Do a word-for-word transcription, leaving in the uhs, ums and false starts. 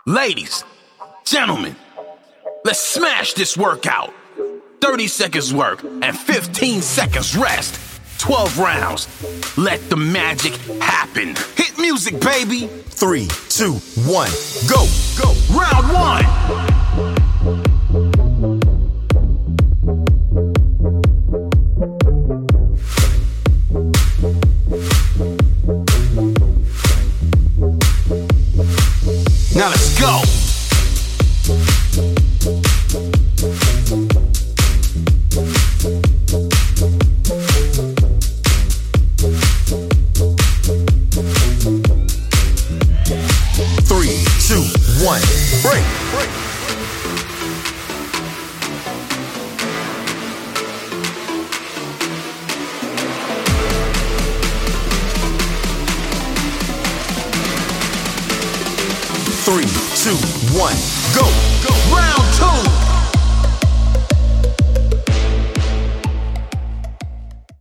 Ladies, gentlemen, let's smash this workout. thirty seconds work and fifteen seconds rest. twelve rounds. Let the magic happen. Hit music, baby. Three, two, one, go, go. Round one. Now let's go. Three, two, one, break. Three, two, one, go, go. Round two.